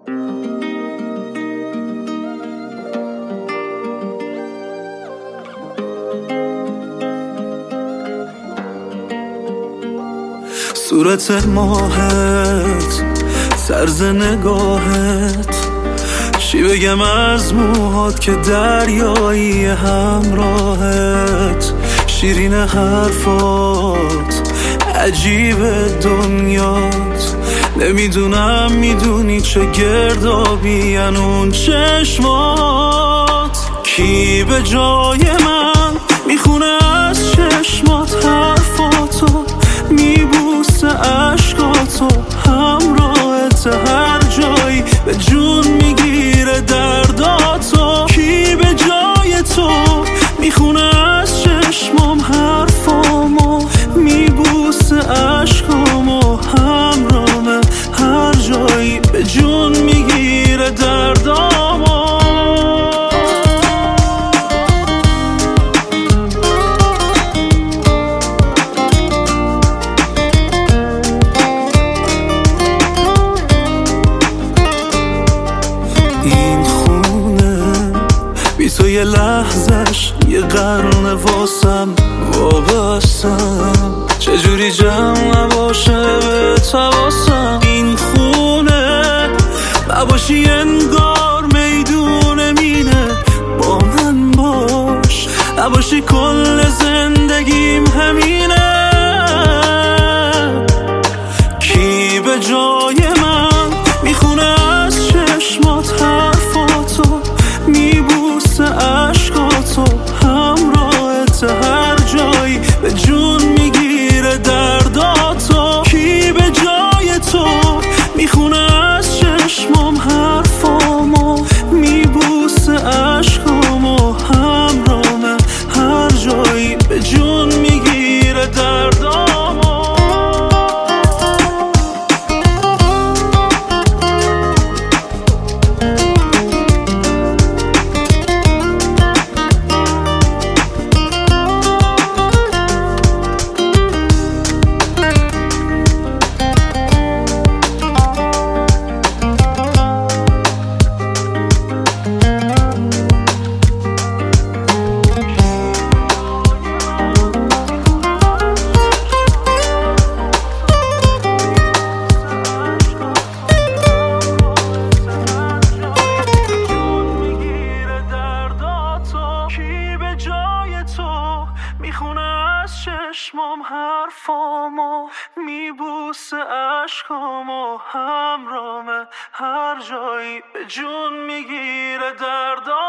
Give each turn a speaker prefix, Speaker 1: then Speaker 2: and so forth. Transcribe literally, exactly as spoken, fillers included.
Speaker 1: صورت ماهت، طرز نگاهت، چی بگم از موهات که دریایی همراهت، شیرین حرفات، عجیب دنیات، نمیدونم میدونی چه گردابی اون چشمات. کی به جای من میخونه از چشمات حرفاتو، میبوسه عشقاتو، همراهت هر جایی، به جون میگیره درداتو. کی به جای تو میخونه از چشمام حرفامو، میبوسه عشقامو، همراهه هر جایی، به جون میگیره دردامو. این خونه بی تو یه لحظش یه قرن واسم وابستم، چجوری جمع نباشه به تواسم. این خونه نباشی انگار میدون مینه، با من باش نباشی کل زندگیم همینه. کی به جای من میخونه از چشمات حرفاتو، میبوسه عشقاتو، همراهت هر جایی، به جون میگیره درداتو. کی به جای تو میخونه از چشمام حرفامو، میبوسه عشقامو، همراهه هر جایی، به جون میگیره دردامو. میخونه از چشمام حرفامو، میبوسه عشقامو، همراهه هر جایی، به جون میگیره دردامو.